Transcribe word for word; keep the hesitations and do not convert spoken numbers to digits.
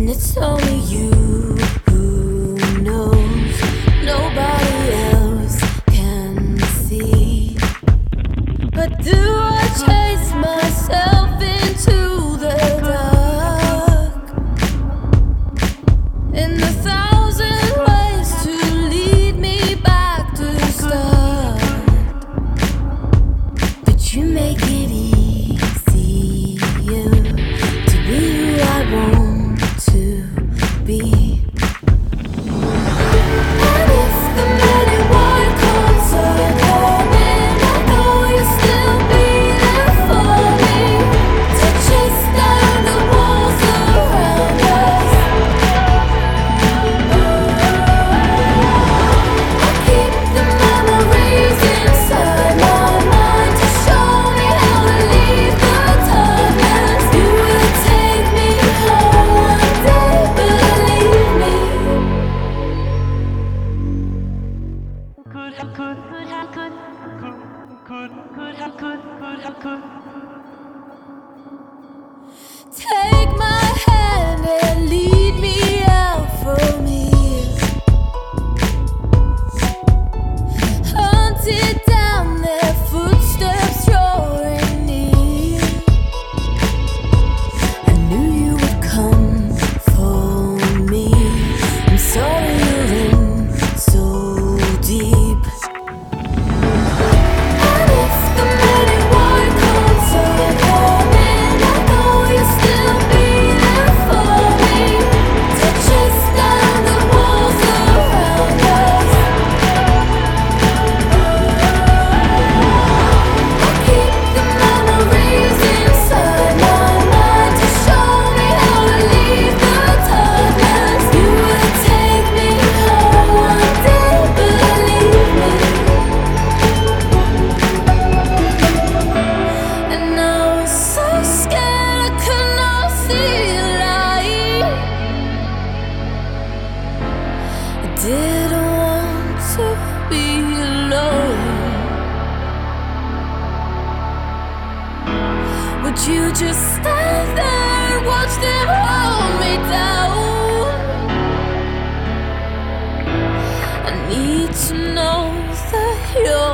it's only you who knows. Nobody else can see. But do I chase myself into the dark? In the thousand ways to lead me back to the start. But you make it easier to be who I want to be. And if the men in white coats are coming, I know you'll still be there for me to chase down the walls around us. I keep the memories inside my mind to show me how to leave the darkness. You will take me home one day, believe me. Could have, could, could have, could, could, could, could have, could, could have, could. Take my hand and lead me out from here. Hunted down, their footsteps drawing near. I knew you would come for me. I'm sorry you're in so deep. And if the men in white coats are coming, I know you'll still be there for me to chase down the walls around us. I keep the memories inside my mind to show me how to leave the darkness. You will take me home one day, believe me. And I was so scared I could not see light. I didn't want to be alone. Would you just stand there and watch them hold me down? I need to know that you're